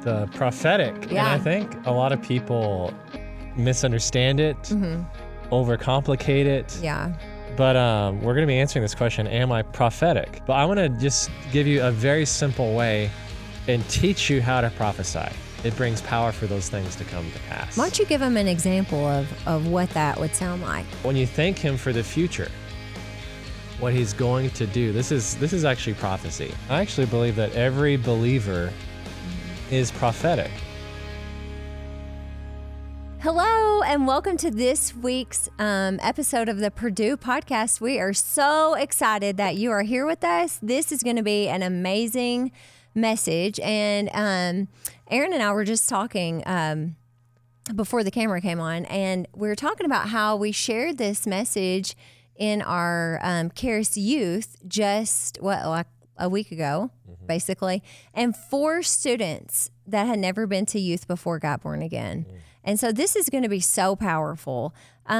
the prophetic. And I think a lot of people misunderstand it, overcomplicate it. Yeah. But we're going to be answering this question, am I prophetic? But I want to just give you a very simple way and teach you how to prophesy. It brings power for those things to come to pass. Why don't you give them an example of what that would sound like? When you thank him for the future, what he's going to do, this is actually prophecy. I actually believe that every believer is prophetic. Hello, and welcome to this week's episode of the Purdue Podcast. We are so excited that you are here with us. This is going to be an amazing message. And Aaron and I were just talking before the camera came on, and we were talking about how we shared this message in our Charis Youth just, like a week ago, basically. And 4 students that had never been to youth before got born again. And so this is going to be so powerful.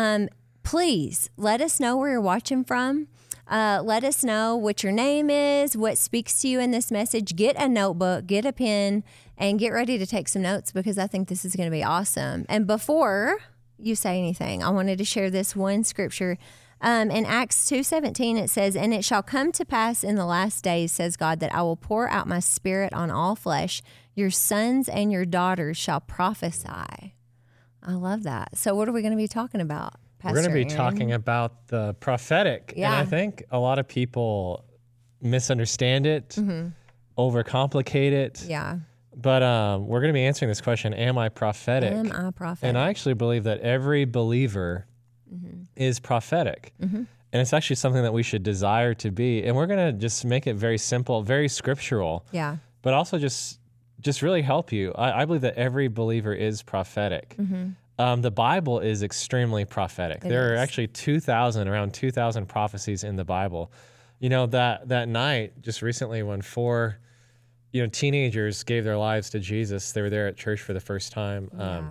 Please let us know where you're watching from. Let us know what your name is, what speaks to you in this message. Get a notebook, get a pen, and get ready to take some notes because I think this is going to be awesome. And before you say anything, I wanted to share this one scripture. In Acts 2:17, it says, "And it shall come to pass in the last days, says God, that I will pour out my spirit on all flesh. Your sons and your daughters shall prophesy." I love that. So what are we going to be talking about, Pastor We're going to be Aaron? talking about the prophetic. Yeah. And I think a lot of people misunderstand it, overcomplicate it. Yeah. But we're going to be answering this question, am I prophetic? Am I prophetic? And I actually believe that every believer is prophetic. And it's actually something that we should desire to be. And we're going to just make it very simple, very scriptural, Yeah. but also just really help you. I believe that every believer is prophetic. The Bible is extremely prophetic. There are actually around 2,000 prophecies in the Bible. You know, that night, just recently when 4 teenagers gave their lives to Jesus, they were there at church for the first time.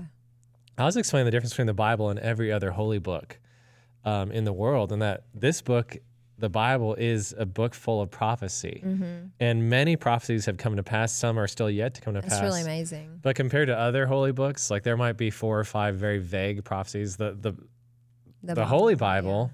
I was explaining the difference between the Bible and every other holy book in the world, and that this book, the Bible, is a book full of prophecy. And many prophecies have come to pass. Some are still yet to come to pass. That's really amazing. But compared to other holy books, like there might be 4 or 5 very vague prophecies. The Holy Bible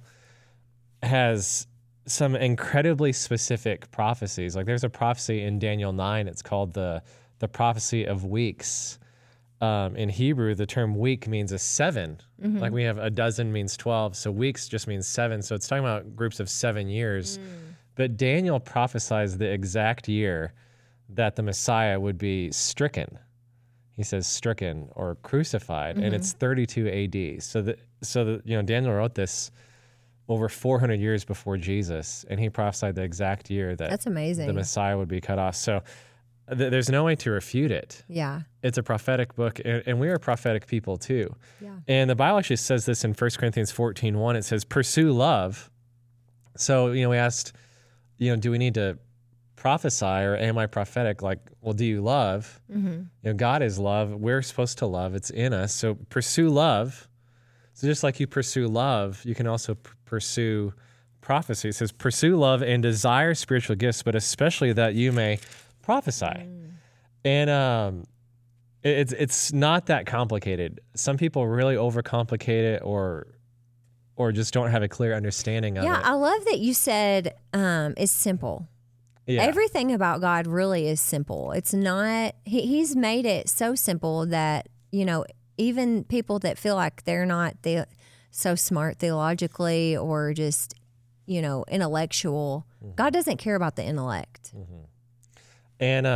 has some incredibly specific prophecies. Like there's a prophecy in Daniel 9. It's called the prophecy of weeks. In Hebrew, the term week means a 7. Like we have a dozen means 12. So weeks just means 7. So it's talking about groups of 7 years. But Daniel prophesies the exact year that the Messiah would be stricken. He says stricken or crucified, and it's 32 AD. So Daniel wrote this over 400 years before Jesus, and he prophesied the exact year that That's amazing. the Messiah would be cut off. So there's no way to refute it. Yeah. It's a prophetic book, and we are prophetic people too. Yeah. And the Bible actually says this in 1 Corinthians 14:1. It says, pursue love. So, we asked, do we need to prophesy or am I prophetic? Like, well, do you love? God is love. We're supposed to love. It's in us. So pursue love. So just like you pursue love, you can also pursue prophecy. It says, pursue love and desire spiritual gifts, but especially that you may prophesy. And it's not that complicated. Some people really overcomplicate it or just don't have a clear understanding of it. Yeah, I love that you said it's simple. Yeah. Everything about God really is simple. It's not, he's made it so simple that, even people that feel like they're not so smart theologically or just, intellectual, God doesn't care about the intellect. And,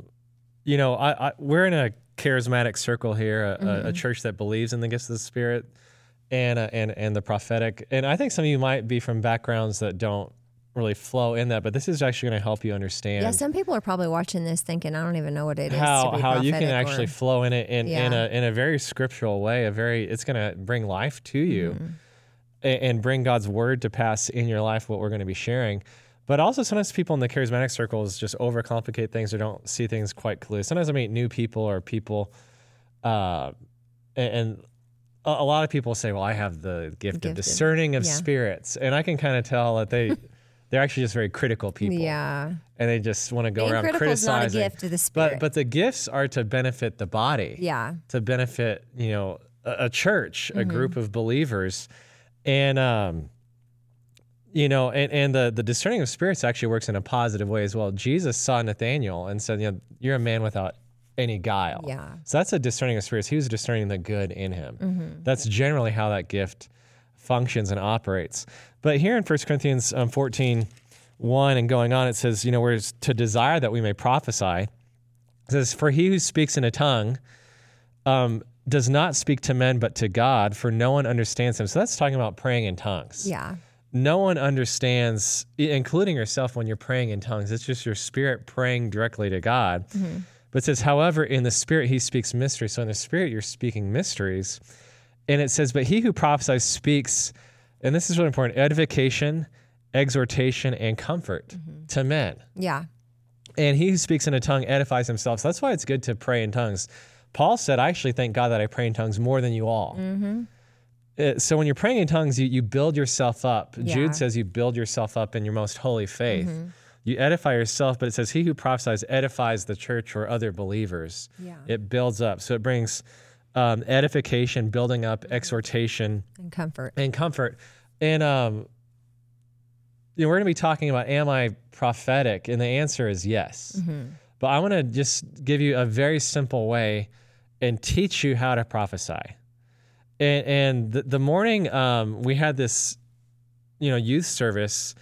we're in a charismatic circle here, a church that believes in the gifts of the Spirit and the prophetic. And I think some of you might be from backgrounds that don't really flow in that, but this is actually going to help you understand. Yeah, some people are probably watching this thinking, I don't even know what it is to be how you can prophetic actually flow in it in a very scriptural way. It's going to bring life to you and bring God's word to pass in your life. What we're going to be sharing. But also sometimes people in the charismatic circles just overcomplicate things or don't see things quite clearly. Sometimes I meet new people or people, and a lot of people say, well, I have the gift of discerning of spirits. And I can kind of tell that They're actually just very critical people. Yeah. And they just want to go Being around critical is not a criticizing. gift to the Spirit. But the gifts are to benefit the body. Yeah. To benefit, a church, a group of believers. And, and the discerning of spirits actually works in a positive way as well. Jesus saw Nathanael and said, you're a man without any guile. Yeah. So that's a discerning of spirits. He was discerning the good in him. That's generally how that gift functions and operates. But here in 1 Corinthians 14:1 and going on, it says, we're to desire that we may prophesy. It says, for he who speaks in a tongue does not speak to men but to God, for no one understands him. So that's talking about praying in tongues. Yeah. No one understands, including yourself, when you're praying in tongues. It's just your spirit praying directly to God. But it says, however, in the spirit he speaks mysteries. So in the spirit you're speaking mysteries. And it says, but he who prophesies speaks, and this is really important, edification, exhortation, and comfort to men. Yeah. And he who speaks in a tongue edifies himself. So that's why it's good to pray in tongues. Paul said, I actually thank God that I pray in tongues more than you all. So when you're praying in tongues, you build yourself up. Yeah. Jude says you build yourself up in your most holy faith. You edify yourself, but it says he who prophesies edifies the church or other believers. Yeah. It builds up. So it brings edification, building up, exhortation, And comfort. and comfort. And we're going to be talking about, am I prophetic? And the answer is yes. But I want to just give you a very simple way and teach you how to prophesy. And the morning we had this, youth service,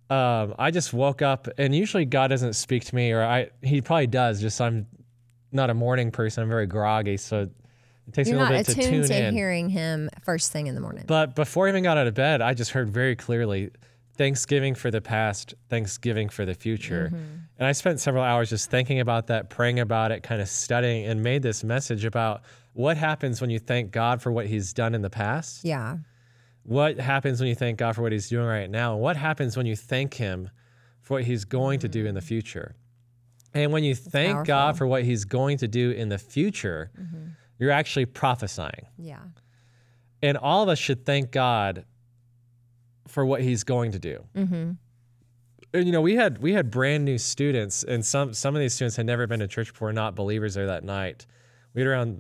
I just woke up, and usually God doesn't speak to me, or he probably does, just I'm not a morning person. I'm very groggy, so it takes me a little bit to tune in. You're not attuned to hearing him first thing in the morning. But before I even got out of bed, I just heard very clearly, Thanksgiving for the past, Thanksgiving for the future. And I spent several hours just thinking about that, praying about it, kind of studying, and made this message about what happens when you thank God for what he's done in the past. Yeah. What happens when you thank God for what he's doing right now? And what happens when you thank him for what he's going to do in the future? And when you thank powerful. God for what he's going to do in the future, you're actually prophesying. Yeah. And all of us should thank God for what he's going to do. And, we had brand new students, and some of these students had never been to church before, not believers there that night. We had around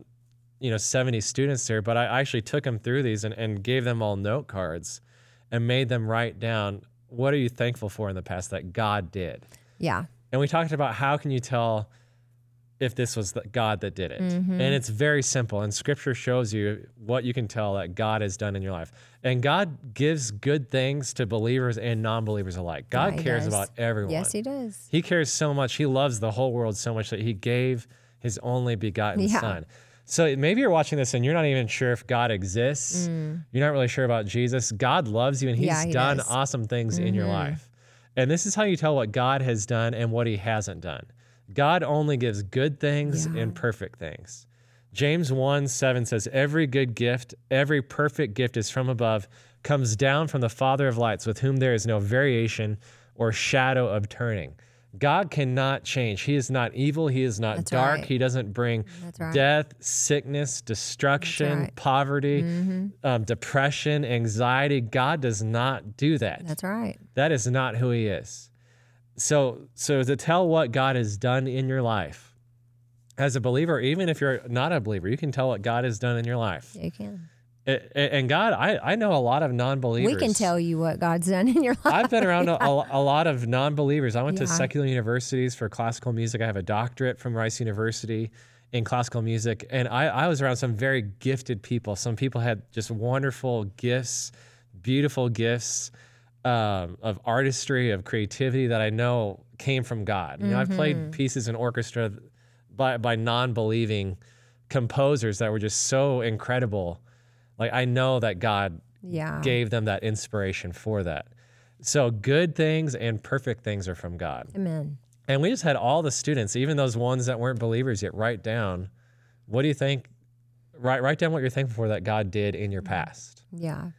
70 students there, but I actually took them through these and gave them all note cards and made them write down, what are you thankful for in the past that God did? Yeah. And we talked about how can you tell if this was God that did it? And it's very simple. And scripture shows you what you can tell that God has done in your life. And God gives good things to believers and non-believers alike. God Yeah, he cares does. about everyone. Yes, he does. He cares so much. He loves the whole world so much that he gave his only begotten son. So maybe you're watching this and you're not even sure if God exists. You're not really sure about Jesus. God loves you, and he's done awesome things in your life. And this is how you tell what God has done and what he hasn't done. God only gives good things and perfect things. James 1:7 says, every good gift, every perfect gift is from above, comes down from the Father of lights, with whom there is no variation or shadow of turning. God cannot change. He is not evil. He is not dark. Right. He doesn't bring death, sickness, destruction, poverty, depression, anxiety. God does not do that. That's right. That is not who he is. So to tell what God has done in your life as a believer, even if you're not a believer, you can tell what God has done in your life. Yeah, you can. And God, I know a lot of non-believers. We can tell you what God's done in your life. I've been around a lot of non-believers. I went to secular universities for classical music. I have a doctorate from Rice University in classical music. And I was around some very gifted people. Some people had just wonderful gifts, beautiful gifts of artistry, of creativity that I know came from God. I've played pieces in orchestra by non-believing composers that were just so incredible. Like, I know that God gave them that inspiration for that. So good things and perfect things are from God. Amen. And we just had all the students, even those ones that weren't believers yet, write down, what do you think? Write down what you're thankful for that God did in your past. Yeah.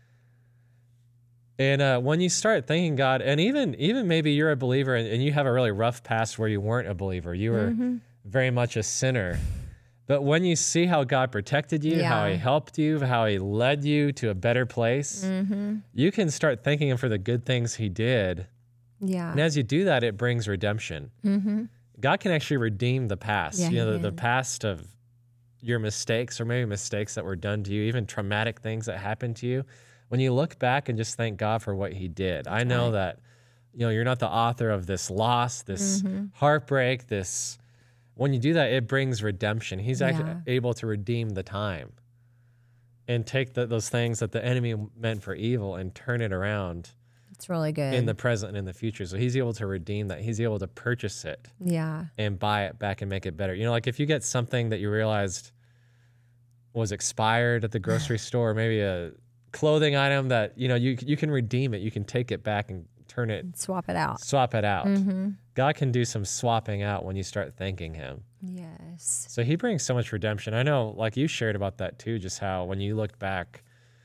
And when you start thanking God, and even maybe you're a believer and you have a really rough past where you weren't a believer, you were very much a sinner. But when you see how God protected you, how he helped you, how he led you to a better place, you can start thanking him for the good things he did Yeah. And as you do that, it brings redemption. Mm-hmm. God can actually redeem the past. Yeah, you know, he the can. past of your mistakes, or maybe mistakes that were done to you, even traumatic things that happened to you. When you look back and just thank God for what he did, I know right. that, you know, you're not the author of this loss, this heartbreak, when you do that, it brings redemption. He's actually able to redeem the time and take those things that the enemy meant for evil and turn it around. It's really good. In the present and in the future. So he's able to redeem that. He's able to purchase it. Yeah. And buy it back and make it better. You know, like if you get something that you realized was expired at the grocery store, maybe a clothing item that, you know, you can redeem it. You can take it back and turn it. Swap it out. Mm-hmm. God can do some swapping out when you start thanking him. Yes. So he brings so much redemption. I know, like you shared about that too, just how when you look back,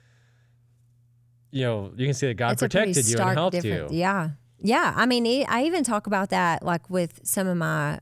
you know, you can see that God protected you and helped you. Yeah. Yeah. I mean, I even talk about that like with some of my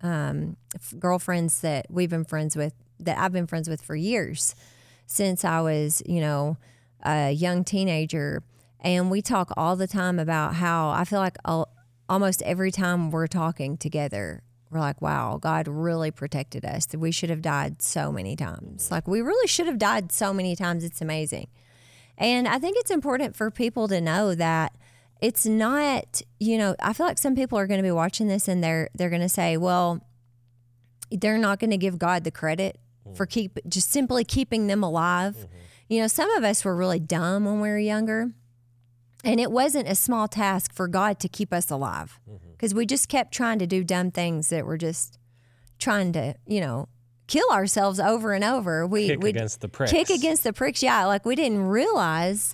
girlfriends that we've been friends with, that I've been friends with for years, since I was, you know, a young teenager. And we talk all the time about how I feel like almost every time we're talking together, we're like, wow, God really protected us. We should have died so many times. Like, we really should have died so many times. It's amazing. And I think it's important for people to know that it's not, you know, I feel like some people are going to be watching this and they're going to say, well, they're not going to give God the credit for just simply keeping them alive. Mm-hmm. You know, some of us were really dumb when we were younger, and it wasn't a small task for God to keep us alive, because we just kept trying to do dumb things that were just trying to, you know, kill ourselves over and over. Kick against the pricks. Kick against the pricks, yeah. Like, we didn't realize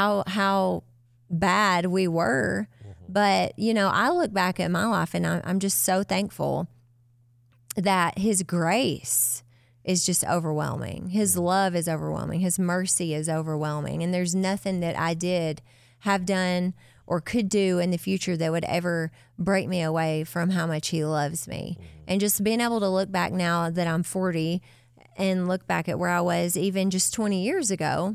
how bad we were. But, you know, I look back at my life and I'm just so thankful that his grace is just overwhelming. His love is overwhelming. His mercy is overwhelming. And there's nothing that I did, have done, or could do in the future that would ever break me away from how much he loves me. And just being able to look back now that I'm 40 and look back at where I was even just 20 years ago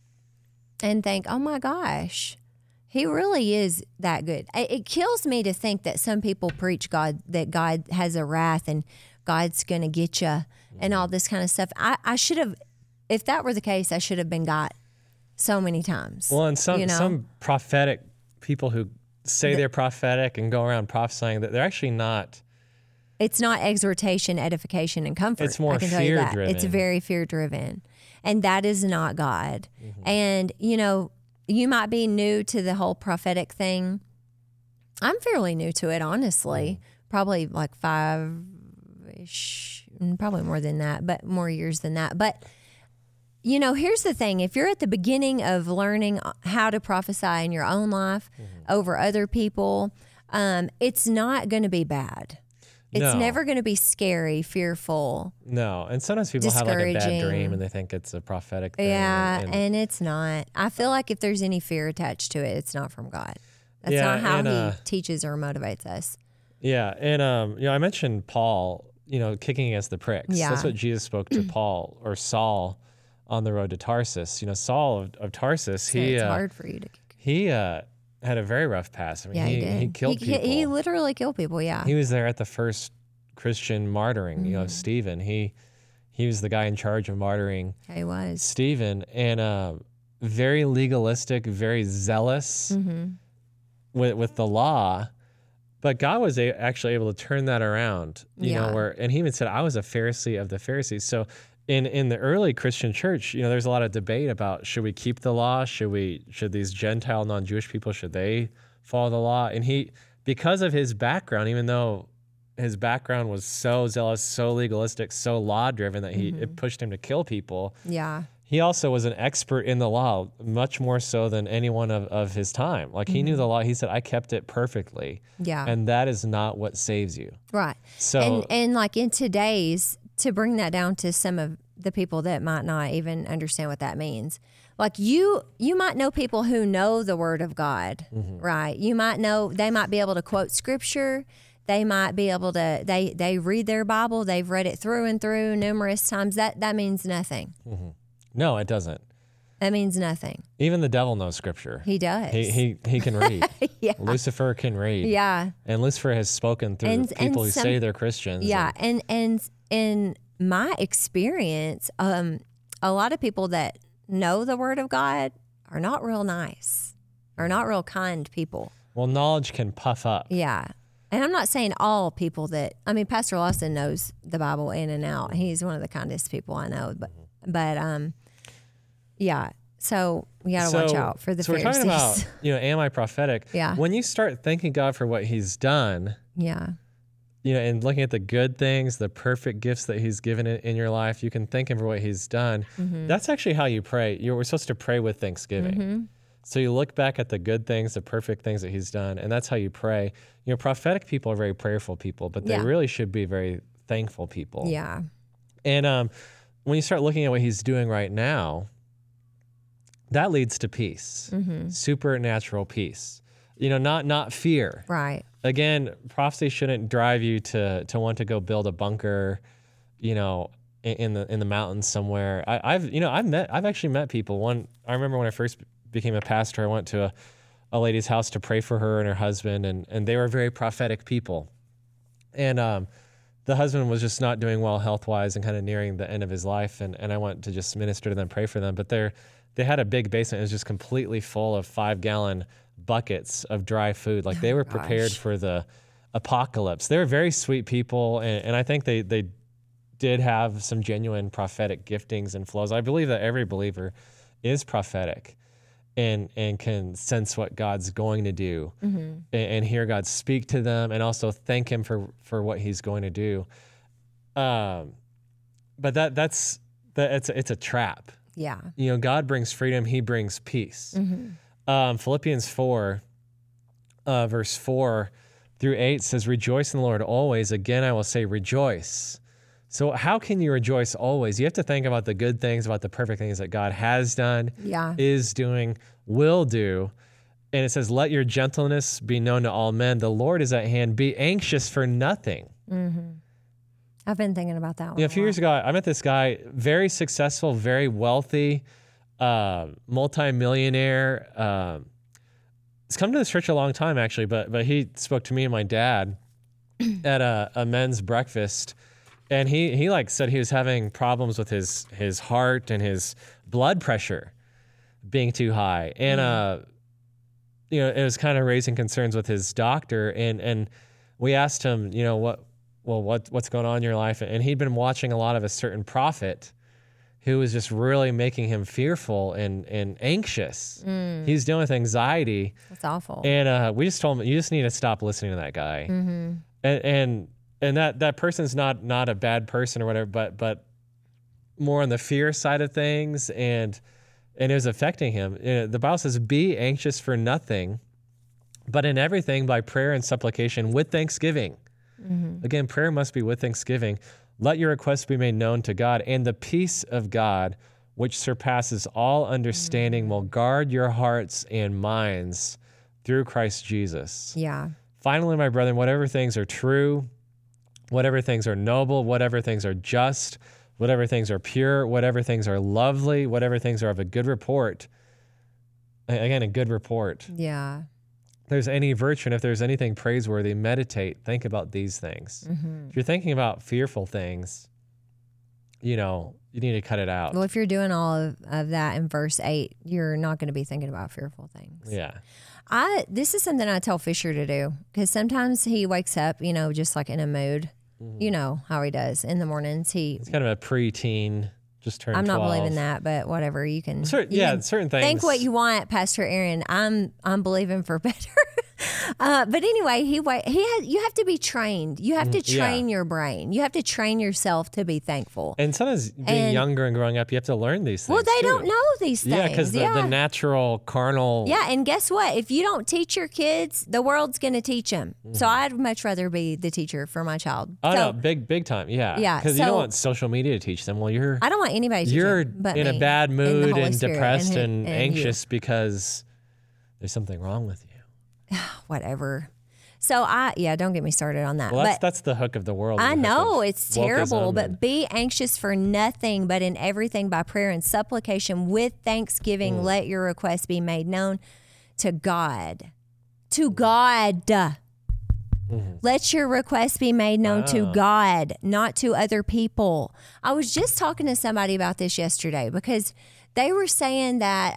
and think, oh my gosh, he really is that good. It kills me to think that some people preach that God has a wrath and God's going to get you and all this kind of stuff. I should have, if that were the case, I should have been got so many times. Well, and some prophetic people who say they're prophetic and go around prophesying, that they're actually not. It's not exhortation, edification, and comfort. It's more fear-driven. It's very fear-driven. And that is not God. And, you know, you might be new to the whole prophetic thing. I'm fairly new to it, honestly. Probably like 5-ish, probably more than that, but more years than that. But, you know, here's the thing. If you're at the beginning of learning how to prophesy in your own life over other people, it's not going to be bad. It's never going to be scary, fearful. No. And sometimes people have like a bad dream and they think it's a prophetic thing. Yeah, and it's not. I feel like if there's any fear attached to it, it's not from God. That's not how he teaches or motivates us. Yeah. And, you know, I mentioned Paul, you know, kicking against the pricks. Yeah. That's what Jesus spoke to Paul or Saul on the road to Tarsus. You know, Saul of Tarsus, so it's hard for you to kick. He had a very rough past. I mean, he did. He killed people. He literally killed people, yeah. He was there at the first Christian martyring, you know, of Stephen. He was the guy in charge of martyring Stephen, and very legalistic, very zealous with the law. But God was actually able to turn that around, you know, and he even said, I was a Pharisee of the Pharisees. So in the early Christian church, you know, there's a lot of debate about, should we keep the law? Should these Gentile non-Jewish people, should they follow the law? And he, because of his background, even though his background was so zealous, so legalistic, so law-driven that it pushed him to kill people. Yeah. He also was an expert in the law, much more so than anyone of his time. Like, he knew the law. He said, I kept it perfectly. Yeah. And that is not what saves you. Right. So, and like in today's, to bring that down to some of the people that might not even understand what that means. Like, you might know people who know the word of God, right? You might know, they might be able to quote scripture. They might be able to, they read their Bible. They've read it through and through numerous times. That means nothing. No, it doesn't. That means nothing. Even the devil knows scripture. He does. He can read. Yeah. Lucifer can read. Yeah. And Lucifer has spoken through people who say they're Christians. Yeah. And in my experience, a lot of people that know the word of God are not real nice, are not real kind people. Well, knowledge can puff up. Yeah. And I'm not saying all people Pastor Lawson knows the Bible in and out. He's one of the kindest people I know, but yeah. So we got to watch out for the Pharisees. So we're talking about, am I prophetic? Yeah. When you start thanking God for what he's done. Yeah. And looking at the good things, the perfect gifts that he's given in your life, you can thank him for what he's done. Mm-hmm. That's actually how you pray. We're supposed to pray with thanksgiving. Mm-hmm. So you look back at the good things, the perfect things that he's done, and that's how you pray. Prophetic people are very prayerful people, but they really should be very thankful people. Yeah. And when you start looking at what he's doing right now, that leads to peace, supernatural peace. Not fear. Right. Again, prophecy shouldn't drive you to want to go build a bunker, in the mountains somewhere. I've actually met people. I remember when I first became a pastor, I went to a lady's house to pray for her and her husband, and they were very prophetic people. And the husband was just not doing well health-wise and kind of nearing the end of his life, and I went to just minister to them, pray for them. But they had a big basement. It was just completely full of 5-gallon buckets of dry food. Like they were prepared for the apocalypse. They were very sweet people, and I think they did have some genuine prophetic giftings and flows. I believe that every believer is prophetic and can sense what God's going to do and hear God speak to them and also thank him for what he's going to do. But it's a trap. Yeah. God brings freedom. He brings peace. Philippians 4, verse 4 through 8 says, "Rejoice in the Lord always. Again, I will say rejoice." So how can you rejoice always? You have to think about the good things, about the perfect things that God has done, is doing, will do. And it says, "Let your gentleness be known to all men. The Lord is at hand. Be anxious for nothing." I've been thinking about that one. A few years ago, I met this guy, very successful, very wealthy, multi-millionaire. He's come to this church a long time, actually, but he spoke to me and my dad at a men's breakfast. And he said he was having problems with his heart and his blood pressure being too high. And, it was kind of raising concerns with his doctor. And we asked him, what's going on in your life? And he'd been watching a lot of a certain prophet who was just really making him fearful and anxious. He's dealing with anxiety. That's awful. And we just told him, you just need to stop listening to that guy. And that person's not a bad person or whatever, but more on the fear side of things, and it was affecting him. The Bible says, "Be anxious for nothing, but in everything by prayer and supplication with thanksgiving." Again, prayer must be with thanksgiving. "Let your requests be made known to God, and the peace of God, which surpasses all understanding, will guard your hearts and minds through Christ Jesus." Yeah. "Finally, my brethren, whatever things are true, whatever things are noble, whatever things are just, whatever things are pure, whatever things are lovely, whatever things are of a good report." Again, a good report. Yeah. "If there's any virtue, and if there's anything praiseworthy, meditate, think about these things." If you're thinking about fearful things, you need to cut it out. Well, if you're doing all of that in verse 8, you're not going to be thinking about fearful things. Yeah. This is something I tell Fisher to do, because sometimes he wakes up, just like in a mood. You know how he does in the mornings. He's kind of a preteen, just turned 12. I'm not believing that, but whatever. You can. Certain things. Think what you want, Pastor Aaron. I'm believing for better. But anyway, you have to be trained. You have to train your brain. You have to train yourself to be thankful. And sometimes being younger and growing up, you have to learn these things. Well, they don't know these things. Yeah, because the natural, carnal. Yeah, and guess what? If you don't teach your kids, the world's going to teach them. So I'd much rather be the teacher for my child. Oh, no, big time. Yeah. Yeah. Because you don't want social media to teach them. Well, I don't want anybody to teach them but in me, a bad mood and Spirit depressed and anxious you. because there's something wrong with you. Whatever. So don't get me started on that. Well, that's the hook of the world. I know it's terrible, but be anxious for nothing, but in everything by prayer and supplication with thanksgiving, let your requests be made known to God. To God. Let your requests be made known to God, not to other people. I was just talking to somebody about this yesterday because they were saying that,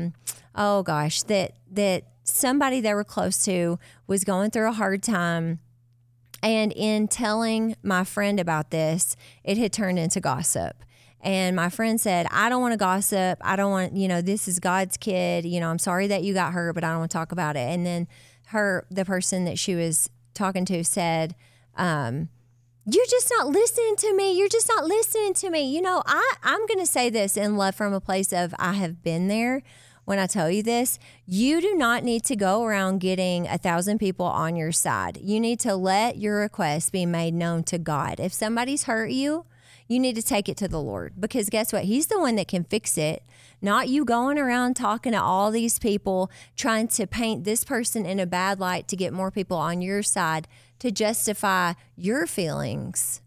that somebody they were close to was going through a hard time. And in telling my friend about this, it had turned into gossip. And my friend said, I don't want to gossip. I don't want, this is God's kid. I'm sorry that you got hurt, but I don't want to talk about it. And then the person that she was talking to said, you're just not listening to me. You're just not listening to me. I'm going to say this in love from a place of I have been there. When I tell you this, you do not need to go around getting 1,000 people on your side. You need to let your request be made known to God. If somebody's hurt you, you need to take it to the Lord, because guess what? He's the one that can fix it, not you going around talking to all these people, trying to paint this person in a bad light to get more people on your side to justify your feelings.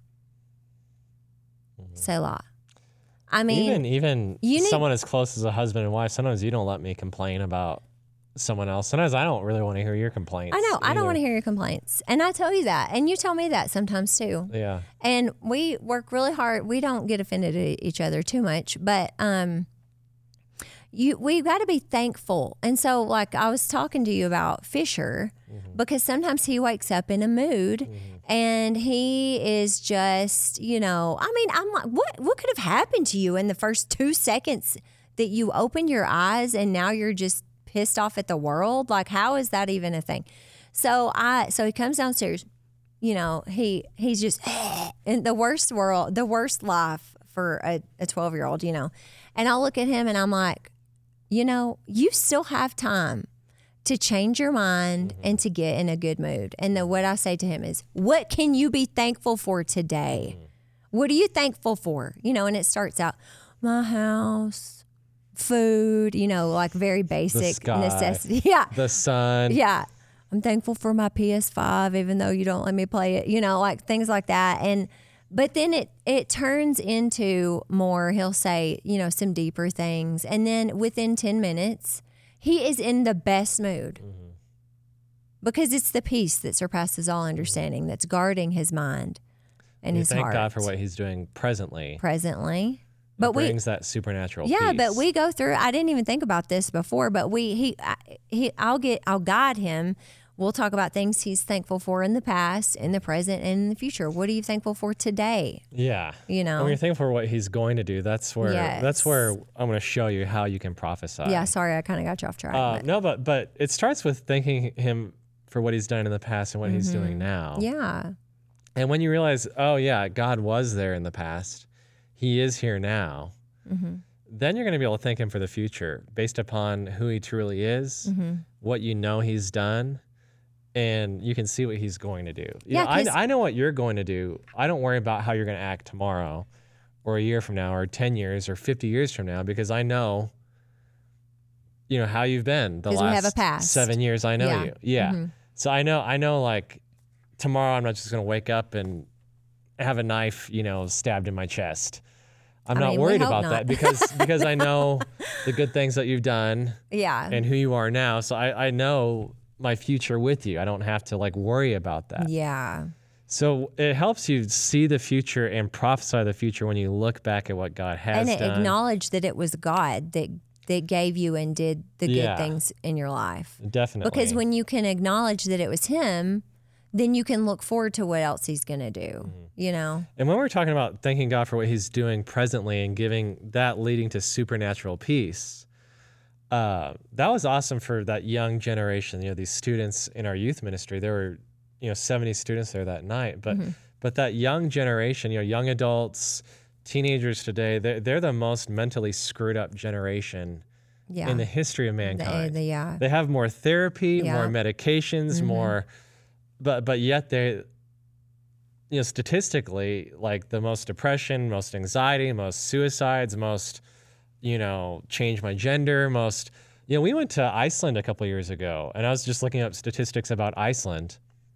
Selah. I mean, even someone as close as a husband and wife, sometimes you don't let me complain about someone else. Sometimes I don't really want to hear your complaints. I know. I don't want to hear your complaints. And I tell you that. And you tell me that sometimes too. Yeah. And we work really hard. We don't get offended at each other too much, but we've got to be thankful. And so, like I was talking to you about Fisher, because sometimes he wakes up in a mood and he is just, I'm like, what could have happened to you in the first 2 seconds that you opened your eyes and now you're just pissed off at the world? Like, how is that even a thing? So he comes downstairs, he's just in the worst life for a 12-year-old, and I'll look at him and I'm like, you still have time to change your mind and to get in a good mood. And what I say to him is, what can you be thankful for today? What are you thankful for? And it starts out, my house, food, like very basic necessity. Yeah. The sun. Yeah. I'm thankful for my PS5, even though you don't let me play it, like things like that. But then it turns into more, he'll say, some deeper things. And then within 10 minutes, he is in the best mood because it's the peace that surpasses all understanding that's guarding his mind and his heart. Thank God for what he's doing presently. But it brings that supernatural peace. Yeah, but we go through, I didn't even think about this before, but I'll guide him. We'll talk about things he's thankful for in the past, in the present, and in the future. What are you thankful for today? Yeah. And when you're thankful for what he's going to do, that's where I'm going to show you how you can prophesy. Yeah, sorry, I kind of got you off track. No, but it starts with thanking him for what he's done in the past and what he's doing now. Yeah. And when you realize, oh yeah, God was there in the past, he is here now, then you're going to be able to thank him for the future based upon who he truly is, what he's done. And you can see what he's going to do. I know what you're going to do. I don't worry about how you're going to act tomorrow or a year from now or 10 years or 50 years from now, because I know, how you've been the last we have a past. 7 years I know you. Yeah. So I know like tomorrow I'm not just going to wake up and have a knife, stabbed in my chest. I'm not worried about that because I know the good things that you've done and who you are now. So I know my future with you. I don't have to worry about that. Yeah. So it helps you see the future and prophesy the future when you look back at what God has done. And acknowledge that it was God that gave you and did the good things in your life. Definitely. Because when you can acknowledge that it was him, then you can look forward to what else he's going to do, And when we're talking about thanking God for what he's doing presently and leading to supernatural peace, that was awesome for that young generation. These students in our youth ministry, there were, 70 students there that night. But that young generation, young adults, teenagers today, they're the most mentally screwed up generation in the history of mankind. They have more therapy, more medications, more, but yet they, statistically, the most depression, most anxiety, most suicides, most change my gender, we went to Iceland a couple of years ago, and I was just looking up statistics about Iceland,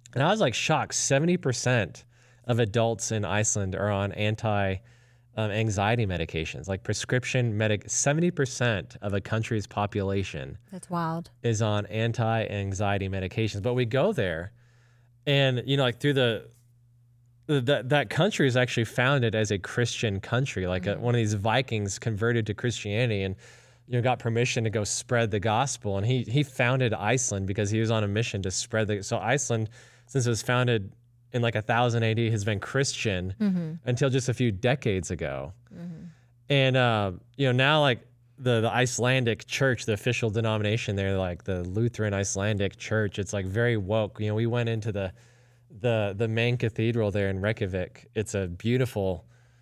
And I was like shocked. 70% of adults in Iceland are on anti-anxiety medications, like prescription 70% of a country's population. That's wild. Is on anti-anxiety medications. But we go there, and like through that country is actually founded as a Christian country. Like one of these Vikings converted to Christianity and got permission to go spread the gospel. And he founded Iceland because he was on a mission to spread so Iceland, since it was founded in like 1000 AD, has been Christian until just a few decades ago. And now like the Icelandic church, the official denomination there, like the Lutheran Icelandic Church, it's like very woke. We went into the main cathedral there in Reykjavik. It's a beautiful,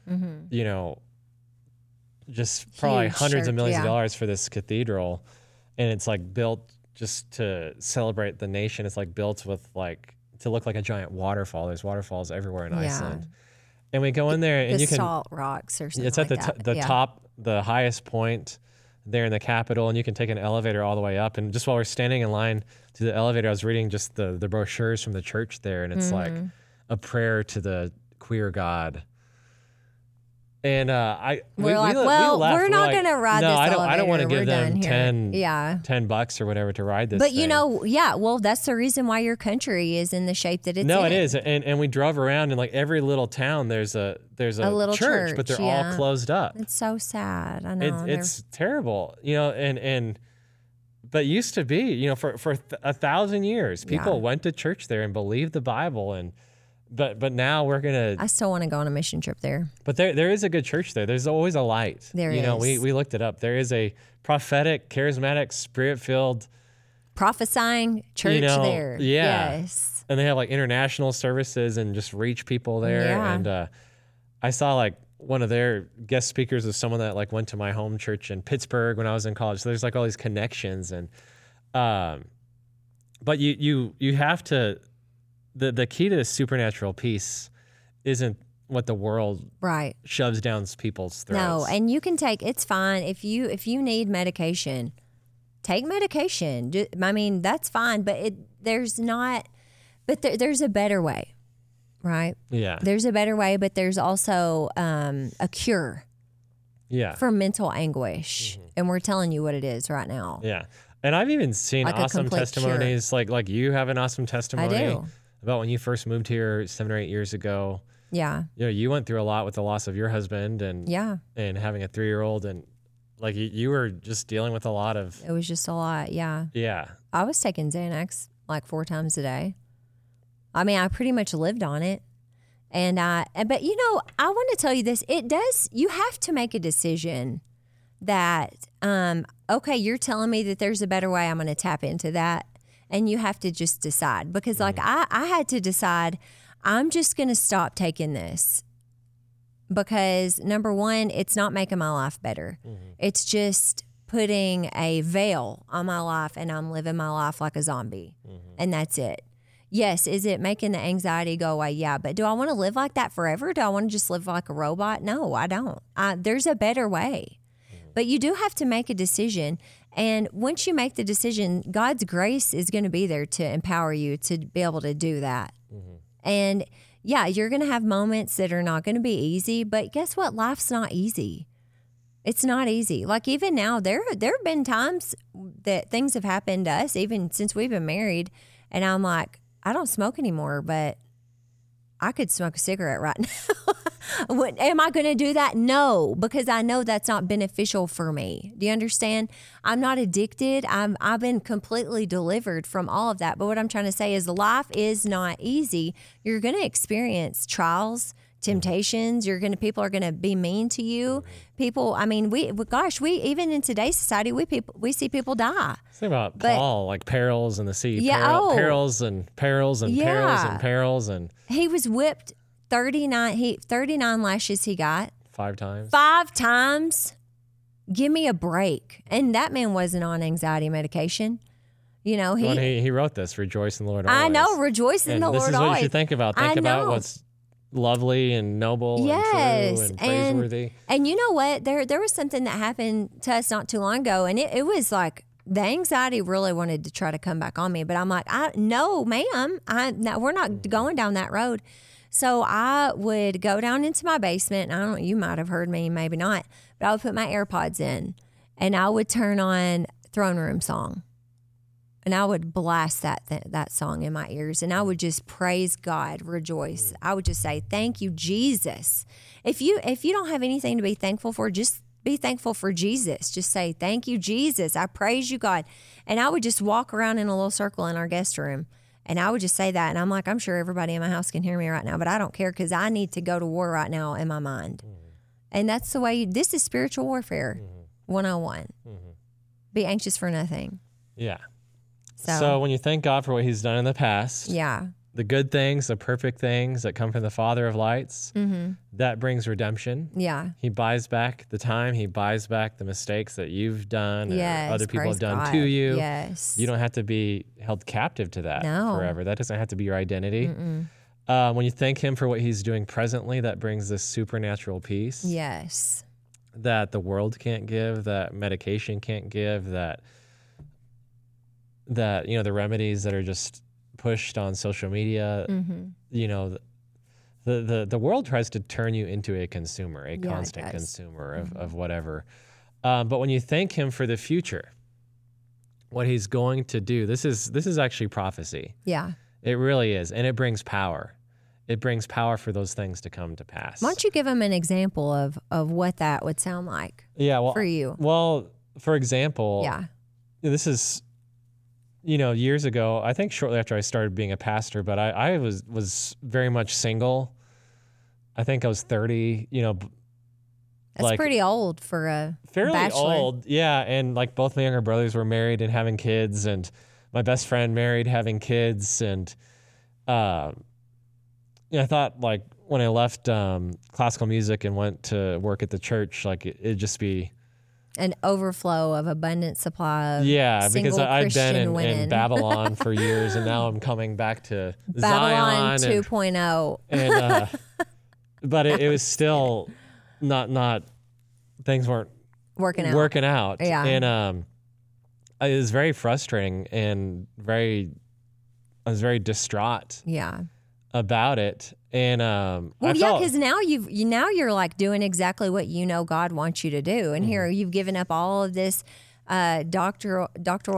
just probably Huge hundreds church, of millions of dollars for this cathedral, and it's like built just to celebrate the nation. It's like built with like to look like a giant waterfall. There's waterfalls everywhere in Iceland, and we go in there and you can salt rocks or something. It's at the top, the highest point there in the capital, and you can take an elevator all the way up. And just while we're standing in line to the elevator, I was reading just the brochures from the church there, and it's like a prayer to the queer God. And we're not going to ride this elevator. I don't want to give them $10 $10 or whatever to ride this But thing. That's the reason why your country is in the shape that it's in. No, it is. And we drove around, and like every little town there's a little church, but they're all closed up. It's so sad. I know. It's terrible. But used to be, for 1,000 years, people went to church there and believed the Bible, and but now we're gonna. I still want to go on a mission trip there. But there is a good church there. There's always a light. There is. We looked it up. There is a prophetic, charismatic, spirit-filled, prophesying church there. Yeah. Yes. And they have like international services and just reach people there. Yeah. And I saw like one of their guest speakers was someone that like went to my home church in Pittsburgh when I was in college. So there's like all these connections, and but you have to. The key to supernatural peace isn't what the world shoves down people's throats. No, and you can it's fine if you need medication, take medication. I mean, that's fine, but there's a better way, right? Yeah. There's a better way, but there's also a cure for mental anguish, and we're telling you what it is right now. Yeah. And I've even seen like awesome testimonies, like you have an awesome testimony. I do. About when you first moved here 7 or 8 years ago. Yeah. You went through a lot with the loss of your husband and having a 3-year-old, and like you were just dealing with a lot of. It was just a lot. Yeah. Yeah. I was taking Xanax like 4 times a day. I mean, I pretty much lived on it. And but I want to tell you this. You have to make a decision that, okay, you're telling me that there's a better way. I'm going to tap into that. And you have to just decide, because like I had to decide, I'm just going to stop taking this, because number one, it's not making my life better. It's just putting a veil on my life, and I'm living my life like a zombie, and that's it. Yes, is it making the anxiety go away? Yeah, but do I want to live like that forever? Do I want to just live like a robot? No, I don't. There's a better way. But you do have to make a decision. And once you make the decision, God's grace is going to be there to empower you to be able to do that. And you're going to have moments that are not going to be easy, but guess what? Life's not easy. It's not easy. Like even now, there have been times that things have happened to us, even since we've been married. And I'm like, I don't smoke anymore, but I could smoke a cigarette right now. Am I going to do that? No, because I know that's not beneficial for me. Do you understand? I'm not addicted. I've been completely delivered from all of that. But what I'm trying to say is life is not easy. You're going to experience trials, temptations. People are going to be mean to you. People, I mean, we even in today's society, we see people die. Think about Paul, like perils in the sea. Yeah, perils and perils and perils and perils. And he was whipped 39 lashes he got. 5 times. 5 times. Give me a break. And that man wasn't on anxiety medication. He wrote this, rejoice in the Lord always. I know, rejoice in the Lord always. This is what you should think about. Think about what's lovely and noble and true and praiseworthy. And you know what? There was something that happened to us not too long ago, and it was like the anxiety really wanted to try to come back on me, but I'm like, no, ma'am, we're not going down that road. So I would go down into my basement. And I don't, you might have heard me, maybe not, but I would put my AirPods in and I would turn on Throne Room song. And I would blast that song in my ears, and I would just praise God, rejoice. I would just say, "Thank you, Jesus." If you don't have anything to be thankful for, just be thankful for Jesus. Just say, "Thank you, Jesus. I praise you, God." And I would just walk around in a little circle in our guest room, and I would just say that. And I'm like, I'm sure everybody in my house can hear me right now, but I don't care because I need to go to war right now in my mind. And that's the way. This is spiritual warfare 101. Be anxious for nothing. Yeah. So when you thank God for what he's done in the past, the good things, the perfect things that come from the Father of lights, that brings redemption. Yeah. He buys back the time. He buys back the mistakes that you've done or other people have done to you. Yes. You don't have to be held captive to that forever. That doesn't have to be your identity. When you thank him for what he's doing presently, that brings this supernatural peace. Yes. That the world can't give, that medication can't give, that the remedies that are just pushed on social media, the world tries to turn you into a consumer, a constant consumer of whatever. But when you thank him for the future, what he's going to do, this is actually prophecy. Yeah. It really is. And it brings power. It brings power for those things to come to pass. Why don't you give them an example of what that would sound like for you? Well, for example, this is, years ago, I think shortly after I started being a pastor, but I was very much single. I think I was 30, That's pretty old for a fairly bachelor. Old. Yeah. And like both my younger brothers were married and having kids, and my best friend married, having kids. And, I thought like when I left classical music and went to work at the church, like it'd just be an overflow of abundant supply of because I'd been in Babylon for years, and now I'm coming back to Babylon Zion 2.0. And but it was still not things weren't working out. Yeah. And it was very frustrating and I was very distraught. Yeah. About it. And because now you're like doing exactly what God wants you to do, and here you've given up all of this doctoral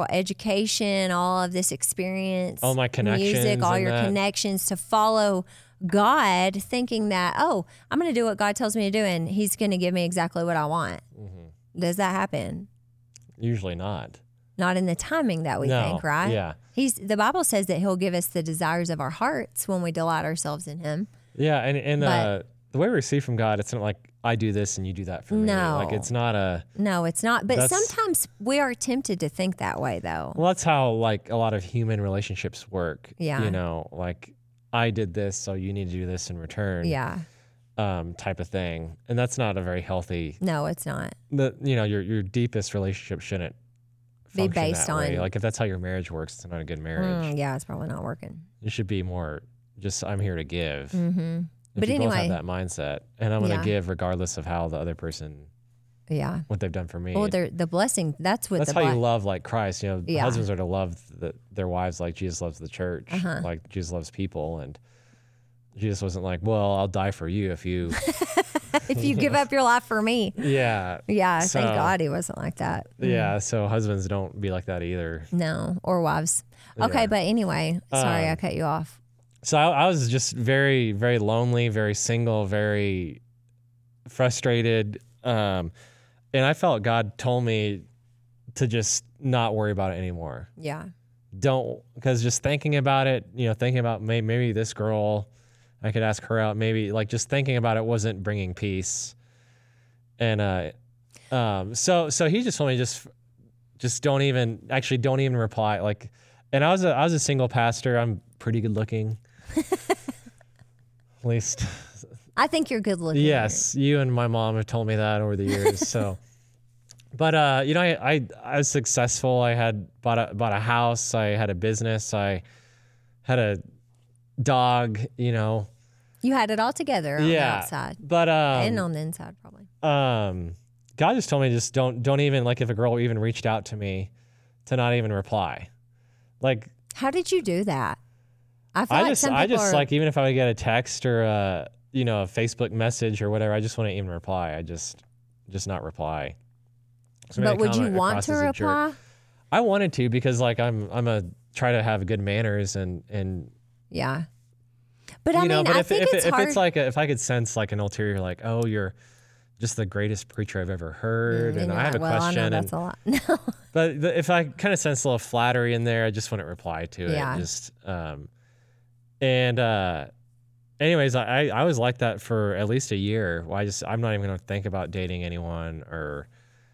education, all of this experience, all my connections, music, all your connections to follow God, thinking that I'm going to do what God tells me to do, and He's going to give me exactly what I want. Does that happen? Usually not. Not in the timing that we think, right? Yeah. The Bible says that He'll give us the desires of our hearts when we delight ourselves in Him. Yeah, and the way we receive from God, it's not like I do this and you do that for me. No. Like it's not a... No, it's not. But sometimes we are tempted to think that way, though. Well, that's how like a lot of human relationships work. Yeah. Like I did this, so you need to do this in return. Yeah. Type of thing. And that's not a very healthy... No, it's not. Your deepest relationship shouldn't be based on way. Like if that's how your marriage works, it's not a good marriage. Yeah, it's probably not working. You should be more just I'm here to give. But you anyway, both have that mindset, and I'm going to give regardless of how the other person, what they've done for me. Well, the blessing. That's how you love like Christ. Husbands are to love their wives like Jesus loves the church, like Jesus loves people, and Jesus wasn't like, well, I'll die for you if you. If you give up your life for me. Yeah. Yeah, thank God he wasn't like that. Yeah, so husbands don't be like that either. No, or wives. Okay, but anyway, sorry I cut you off. So I was just very, very lonely, very single, very frustrated. And I felt God told me to just not worry about it anymore. Yeah. Because just thinking about it, thinking about maybe this girl, I could ask her out. Maybe like just thinking about it wasn't bringing peace, and so he just told me just don't even reply. Like, and I was a single pastor. I'm pretty good looking, at least. I think you're good looking. Yes, you and my mom have told me that over the years. So, but I was successful. I had bought a house. I had a business. I had a dog, You had it all together on the outside. But and on the inside probably. God just told me just don't even like if a girl even reached out to me to not even reply. Like, how did you do that? I just like, even if I would get a text or a Facebook message or whatever, I just wouldn't even reply. I just not reply. But would you want to reply? I wanted to, because like I'm try to have good manners and yeah. But I mean, I think it's hard. If it's like if I could sense like an ulterior, like, oh, you're just the greatest preacher I've ever heard, and I have a question. I know that's a lot. No. But if I kind of sense a little flattery in there, I just wouldn't reply to it. Yeah. Just anyways, I was like that for at least a year. I'm not even going to think about dating anyone, or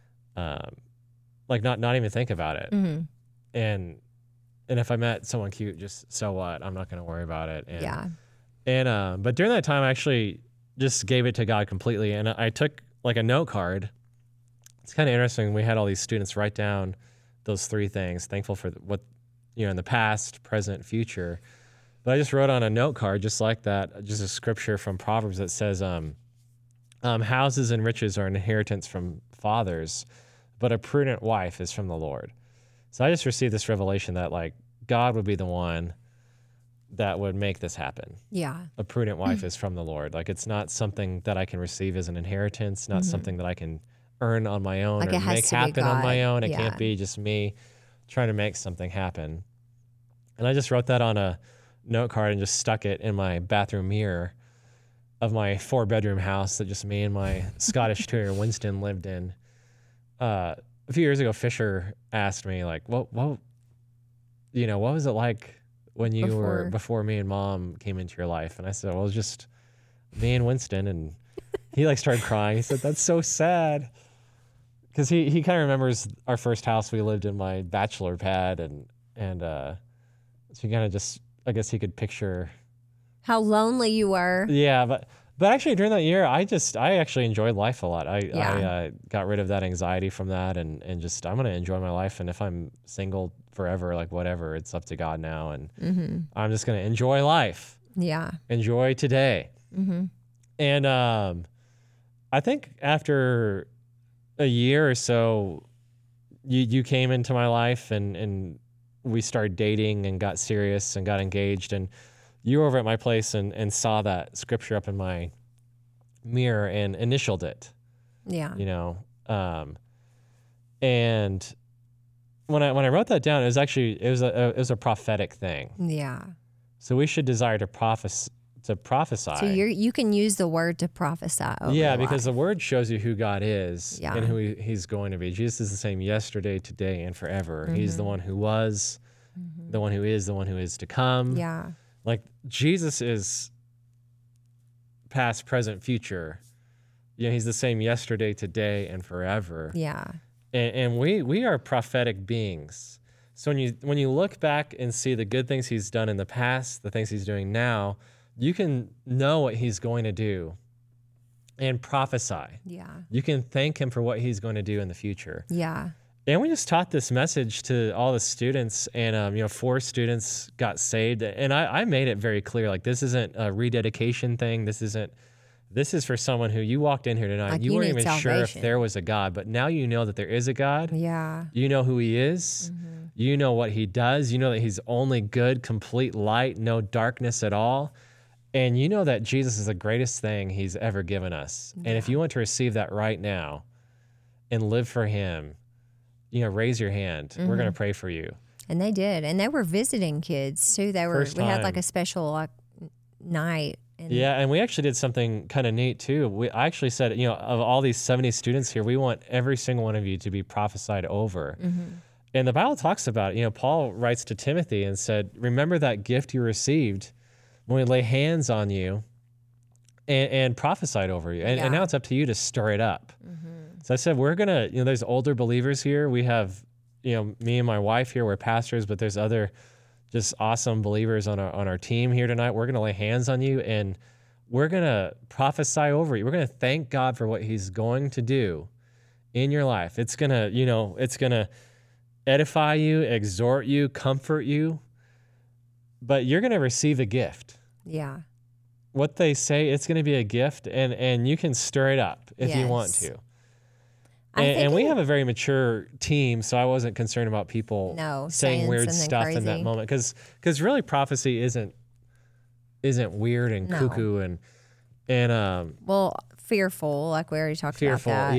like not even think about it. Mm-hmm. And if I met someone cute, just so what? I'm not going to worry about it. And, yeah. And but during that time, I actually just gave it to God completely, and I took like a note card. It's kind of interesting. We had all these students write down those 3 things: thankful for what in the past, present, future. But I just wrote on a note card just like that, just a scripture from Proverbs that says, houses and riches are an inheritance from fathers, but a prudent wife is from the Lord. So I just received this revelation that like God would be the one that would make this happen. Yeah. A prudent wife is from the Lord. Like, it's not something that I can receive as an inheritance, not something that I can earn on my own, like or make happen on my own. It can't be just me trying to make something happen. And I just wrote that on a note card and just stuck it in my bathroom mirror of my 4-bedroom house that just me and my Scottish Terrier Winston lived in. A few years ago, Fisher asked me like, what was it like when you were before me and Mom came into your life? And I said, well, it was just me and Winston. And he like started crying. He said, that's so sad. Because he kind of remembers our first house we lived in, my bachelor pad, and so he kind of just, I guess he could picture how lonely you were. Yeah, but actually during that year, I actually enjoyed life a lot. I got rid of that anxiety from that, and just I'm gonna enjoy my life. And if I'm single forever, like whatever, it's up to God now, and I'm just gonna enjoy life. Yeah, enjoy today. And I think after a year or so, you came into my life, and we started dating and got serious and got engaged, and you were over at my place and saw that scripture up in my mirror and initialed it. Yeah. And when I wrote that down, it was a prophetic thing. Yeah. So we should desire to prophesy. So you can use the word to prophesy over because the word shows you who God is and who he's going to be. Jesus is the same yesterday, today, and forever. He's the one who was, the one who is to come. Yeah. Like, Jesus is past, present, future. He's the same yesterday, today, and forever. Yeah. And we are prophetic beings. So when you look back and see the good things he's done in the past, the things he's doing now, you can know what he's going to do and prophesy. Yeah. You can thank him for what he's going to do in the future. Yeah. And we just taught this message to all the students, and 4 students got saved. And I made it very clear, like, this isn't a rededication thing. This is for someone who you walked in here tonight. Like, you weren't even sure if there was a God, but now you know that there is a God. Yeah. You know who he is. You know what he does. You know that he's only good, complete light, no darkness at all. And you know that Jesus is the greatest thing he's ever given us. Yeah. And if you want to receive that right now and live for him, raise your hand. We're going to pray for you. And they did. And they were visiting kids too. We had like a special night. And we actually did something kind of neat too. I actually said, of all these 70 students here, we want every single one of you to be prophesied over. And the Bible talks about it. Paul writes to Timothy and said, remember that gift you received when we lay hands on you and prophesied over you. And now it's up to you to stir it up. So I said, we're going to, there's older believers here. We have, me and my wife here, we're pastors, but there's other just awesome believers on our team here tonight. We're going to lay hands on you, and we're going to prophesy over you. We're going to thank God for what he's going to do in your life. It's going to, it's going to edify you, exhort you, comfort you, but you're going to receive a gift. Yeah. What they say, it's going to be a gift, and you can stir it up if you want to. And we have a very mature team, so I wasn't concerned about people saying weird stuff crazy in that moment. Because really prophecy isn't weird and cuckoo and well, fearful, like we already talked about that.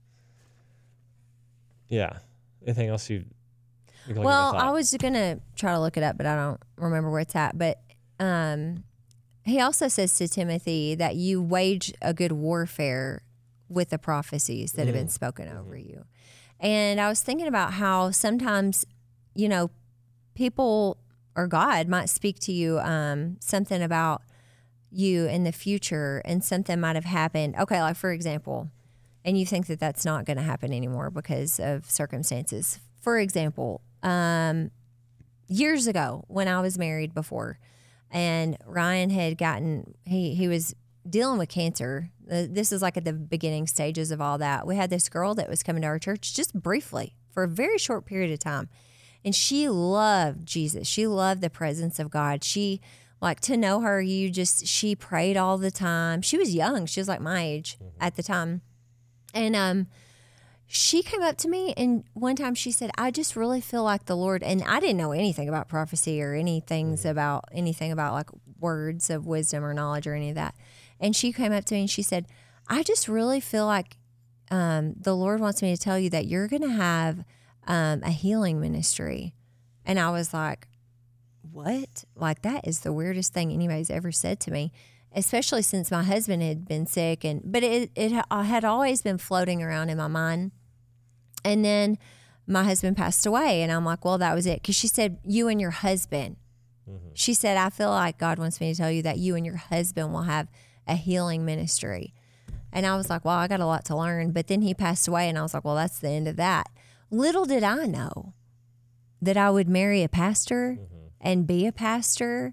Yeah. Anything else you can Well, I was going to try to look it up, but I don't remember where it's at. But he also says to Timothy that you wage a good warfare with the prophecies that have been spoken over you. And I was thinking about how sometimes, people or God might speak to you something about you in the future, and something might have happened. Okay, like for example, and you think that that's not going to happen anymore because of circumstances. For example, years ago when I was married before, and Ryan had gotten, he was dealing with cancer. This is like at the beginning stages of all that. We had this girl that was coming to our church just briefly for a very short period of time. And she loved Jesus. She loved the presence of God. She, like, to know her, she prayed all the time. She was young. She was like my age at the time. And she came up to me, and one time she said, I just really feel like the Lord, and I didn't know anything about prophecy or anything about like words of wisdom or knowledge or any of that. And she came up to me and she said, I just really feel like the Lord wants me to tell you that you're going to have a healing ministry. And I was like, what? Like, that is the weirdest thing anybody's ever said to me, especially since my husband had been sick. But it had always been floating around in my mind. And then my husband passed away, and I'm like, well, that was it. Because she said, you and your husband. She said, I feel like God wants me to tell you that you and your husband will have a healing ministry. And I was like, well, I got a lot to learn. But then he passed away, and I was like, well, that's the end of that. Little did I know that I would marry a pastor and be a pastor.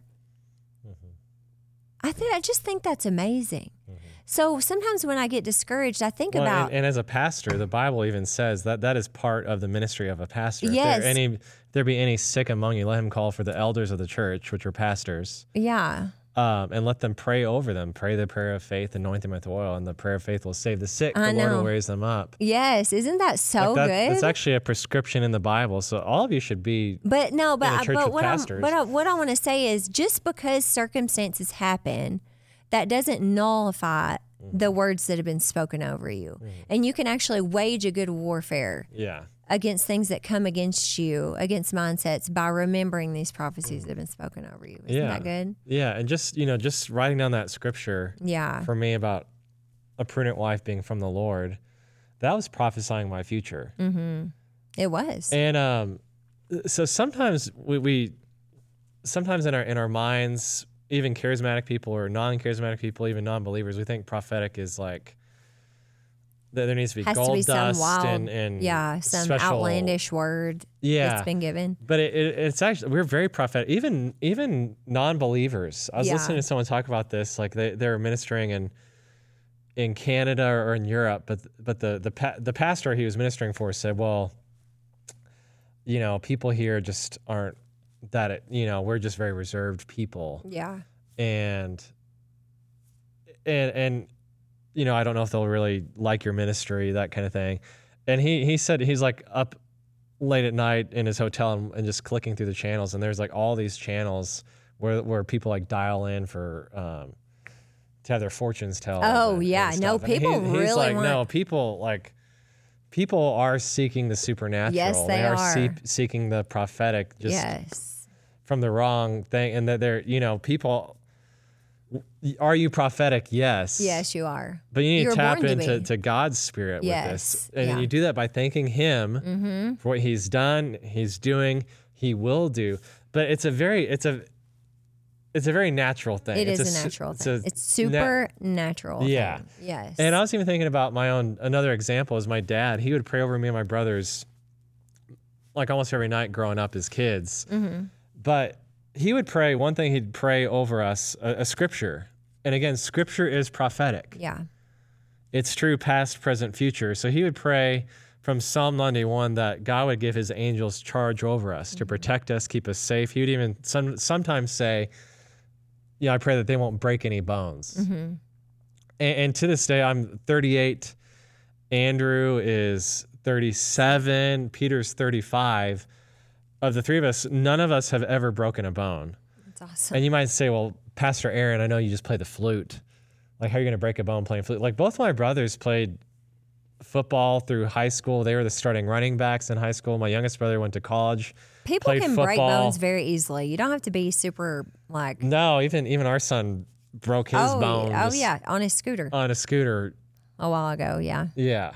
I just think that's amazing. So sometimes when I get discouraged, I think about... And as a pastor, the Bible even says that is part of the ministry of a pastor. Yes. If there be any sick among you, let him call for the elders of the church, which are pastors. Yeah. And let them pray over them. Pray the prayer of faith, anoint them with oil, and the prayer of faith will save the sick. The Lord will raise them up. Yes. Isn't that so good? It's actually a prescription in the Bible. So all of you should be in a church with pastors. What I want to say is, just because circumstances happen, that doesn't nullify the words that have been spoken over you. And you can actually wage a good warfare against things that come against you, against mindsets, by remembering these prophecies that have been spoken over you. Isn't that good? Yeah, and just writing down that scripture for me about a prudent wife being from the Lord, that was prophesying my future. It was. And so sometimes we sometimes in our minds, even charismatic people or non-charismatic people, even non-believers, we think prophetic is like there needs to be gold dust and some special, outlandish word that's been given. But it's actually, we're very prophetic. Even non-believers. I was listening to someone talk about this, like they're ministering in Canada or in Europe, but the pastor he was ministering for said, well, people here just aren't that we're just very reserved people. Yeah. And I don't know if they'll really like your ministry, that kind of thing. And he said he's like up late at night in his hotel and just clicking through the channels, and there's like all these channels where people like dial in for to have their fortunes told. Oh yeah, no, people really he's like, want. No, people are seeking the supernatural. Yes, they are. Seeking the prophetic. From the wrong thing, and that they're people. Are you prophetic? Yes. Yes, you are. But you need to tap into God's spirit with this, and you do that by thanking Him for what He's done, He's doing, He will do. But it's a very natural thing. It is a natural thing. It's supernatural. Yeah. Thing. Yes. And I was even thinking about another example is my dad. He would pray over me and my brothers, like almost every night growing up as kids. But he would pray, one thing he'd pray over us, a scripture. And again, scripture is prophetic. Yeah. It's true past, present, future. So he would pray from Psalm 91 that God would give his angels charge over us to protect us, keep us safe. He would even sometimes say, I pray that they won't break any bones. And to this day, I'm 38, Andrew is 37. Peter's 35. Of the three of us, none of us have ever broken a bone. That's awesome. And you might say, well, Pastor Aaron, I know you just play the flute. Like, how are you going to break a bone playing flute? Like, both my brothers played football through high school. They were the starting running backs in high school. My youngest brother went to college. People can football. break bones very easily. You don't have to be super like. No, even our son broke his bones. Oh yeah, on his scooter. On a scooter. A while ago, yeah. Yeah.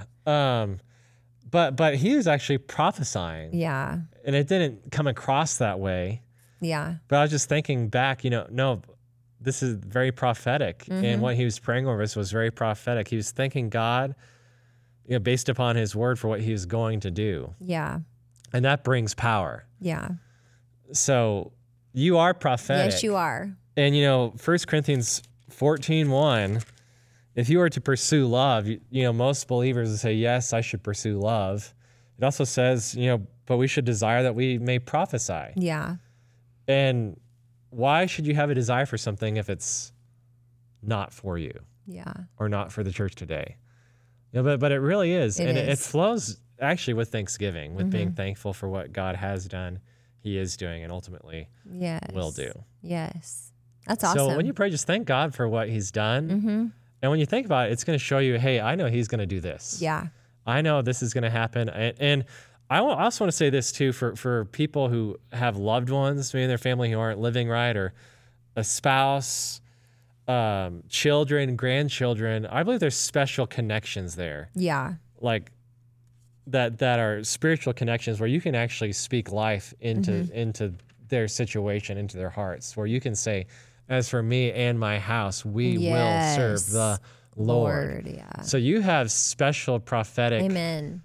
But he was actually prophesying. Yeah. And it didn't come across that way. Yeah. But I was just thinking back, no, this is very prophetic. And what he was praying over us was very prophetic. He was thanking God, based upon his word for what he was going to do. Yeah. And that brings power. Yeah. So you are prophetic. Yes, you are. And 1 Corinthians 14:1, if you were to pursue love, most believers would say, yes, I should pursue love. It also says, but we should desire that we may prophesy. Yeah. And why should you have a desire for something if it's not for you? Yeah. Or not for the church today? But it really is. It flows actually with thanksgiving, with being thankful for what God has done, he is doing, and ultimately will do. Yes. That's awesome. So when you pray, just thank God for what he's done. And when you think about it, it's going to show you, hey, I know he's going to do this. Yeah. I know this is going to happen. And I also want to say this too, for people who have loved ones, maybe in their family who aren't living right, or a spouse, children, grandchildren. I believe there's special connections there. Yeah. Like that are spiritual connections where you can actually speak life into their situation, into their hearts, where you can say, as for me and my house, we will serve the Lord. Yeah. So you have special prophetic Amen.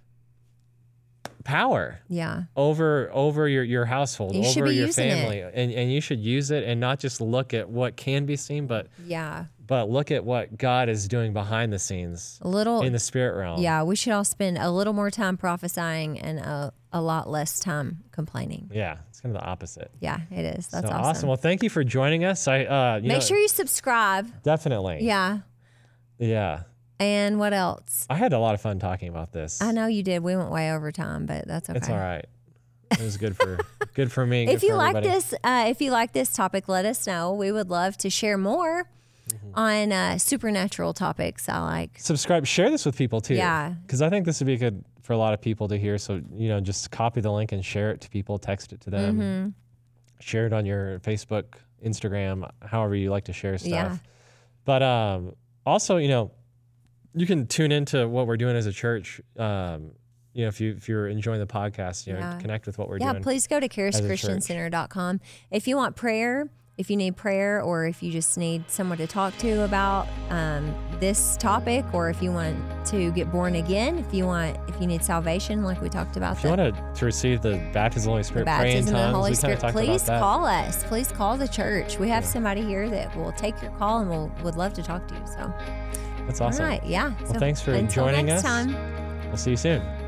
power. Yeah. Over your household, You should over be your using family. And you should use it and not just look at what can be seen, but look at what God is doing behind the scenes in the spirit realm. Yeah, we should all spend a little more time prophesying and a lot less time complaining. Yeah, it's kind of the opposite. Yeah, it is. That's so awesome. Well, thank you for joining us. Make sure you subscribe. Definitely. Yeah. Yeah. And what else? I had a lot of fun talking about this. I know you did. We went way over time, but that's okay. It's all right. It was good for me. If you like this topic, let us know. We would love to share more on supernatural topics. Subscribe, share this with people too. Yeah. Because I think this would be good for a lot of people to hear. So, just copy the link and share it to people, text it to them, share it on your Facebook, Instagram, however you like to share stuff. Yeah. But also, you can tune into what we're doing as a church. If you're enjoying the podcast, connect with what we're doing. Yeah, please go to CharisChristianCenter.com. If you want prayer, if you need prayer, or if you just need someone to talk to about this topic, or if you want to get born again, if you need salvation, like we talked about. If you want to receive the baptism of the Holy Spirit, pray in tongues, the Holy Spirit, please call us. Please call the church. We have somebody here that will take your call and would love to talk to you. So that's awesome. All right, yeah. Well, thanks for joining us. Until next time. We'll see you soon.